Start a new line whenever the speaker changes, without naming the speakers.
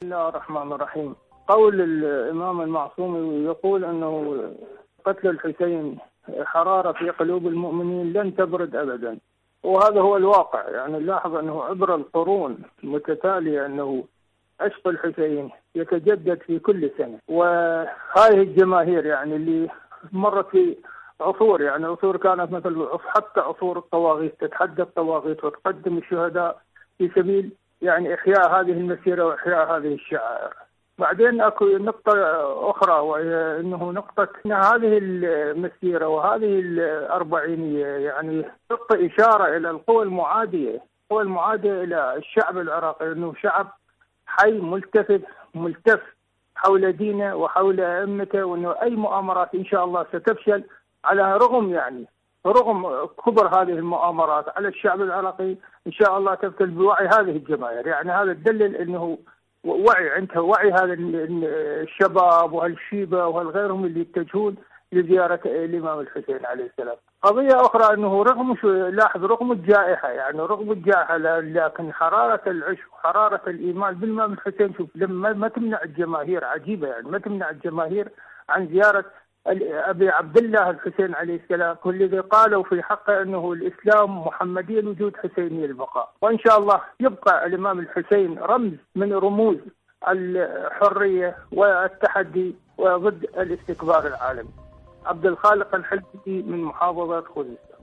الله الرحمن الرحيم. قول الإمام المعصوم يقول أنه قتل الحسين حرارة في قلوب المؤمنين لن تبرد أبدا، وهذا هو الواقع. يعني نلاحظ أنه عبر القرون متتالية أنه عشق الحسين يتجدد في كل سنة، وهذه الجماهير يعني اللي مرت في عصور، يعني عصور كانت مثل حتى عصور الطواغيت، تتحدى الطواغيت وتقدم الشهداء في سبيل يعني إحياء هذه المسيرة وإحياء هذه الشعائر. بعدين اكو نقطة أخرى، وهي أنه نقطة أن هذه المسيرة وهذه الأربعينية يعني تعطي إشارة إلى القوى المعادية، القوى المعادية إلى الشعب العراقي، أنه شعب حي ملتف حول دينه وحول أئمته، وأنه أي مؤامرات إن شاء الله ستفشل، على رغم كبر هذه المؤامرات على الشعب العراقي إن شاء الله تفشل بوعي هذه الجماهير. يعني هذا تدلل أنه وعي عنده، وعي هذا الشباب وهالشيبة وهالغيرهم اللي يتجهون لزيارة الإمام الحسين عليه السلام. قضية أخرى أنه رغم الجائحة، يعني رغم الجائحة، لكن حرارة العشق وحرارة الإيمان بالإمام الحسين شوف لما ما تمنع الجماهير، عجيبة يعني ما تمنع الجماهير عن زيارة أبي عبد الله الحسين عليه السلام، والذي قالوا في حقه أنه الإسلام محمدي الوجود حسيني البقاء. وإن شاء الله يبقى الإمام الحسين رمز من رموز الحرية والتحدي وضد الاستكبار العالمي. عبد الخالق الحلبي من محافظة خوزستان.